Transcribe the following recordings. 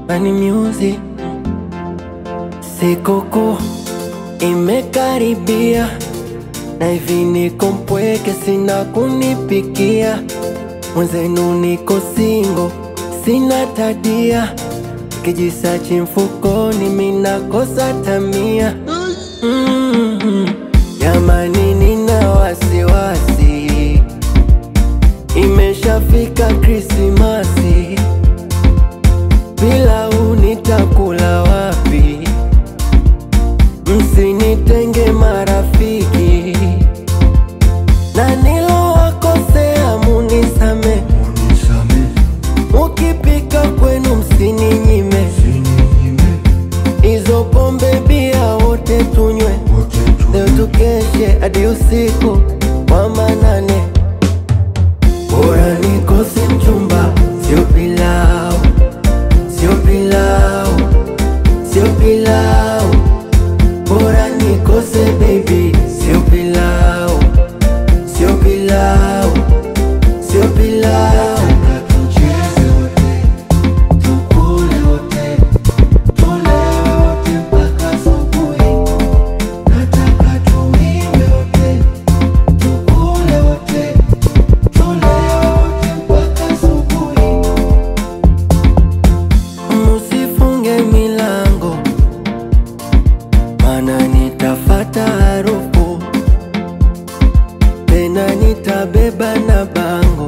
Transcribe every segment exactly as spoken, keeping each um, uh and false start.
Bani music. Sikukuu imekaribia, na hivi niko mpweke, sina kunipikia. Mwenzenu niko single, sina tadia. Kijisachi mfukoni, mina kosa tamia. mm-hmm. Jamani nina wasiwasi, imeshafika Krismasi. Pilau nitakula wapi? Msinitenge marafiki, na nilowakosea munisame. Mukipika kwenu msininyime, izo pombe bia wote tunywe. Leo tukeshe hadi usiku wa manane. Bora nikose mchumba, sio pilau, sio pilau, sio pilau. Bora nikose baby, sio pilau, sio pilau, sio pilau. Musifunge milango, mana nitafata harufu. Tena nitabeba na bango,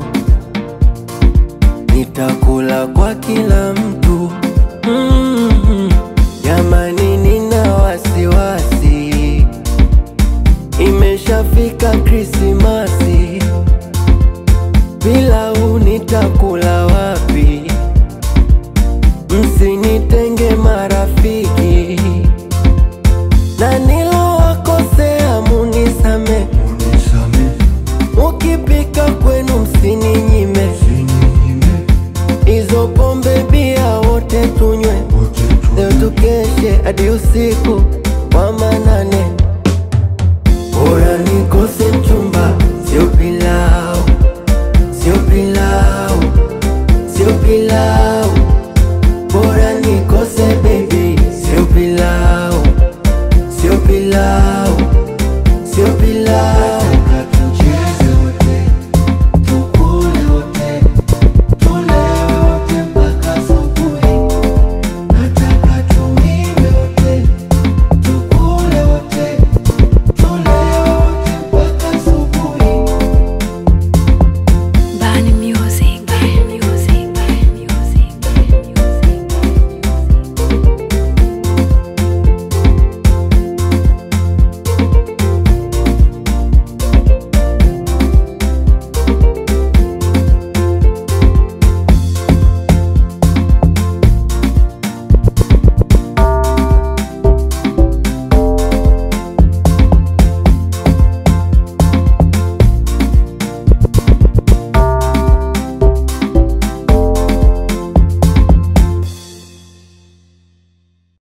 nitakula kwa kila mtu. mm-hmm. Jamani nina wasiwasi, imeshafika Krismasi. Pilau nitakula wapi? Msinitenge marafiki, na nilowakosea munisame. Mukipika kwenu msini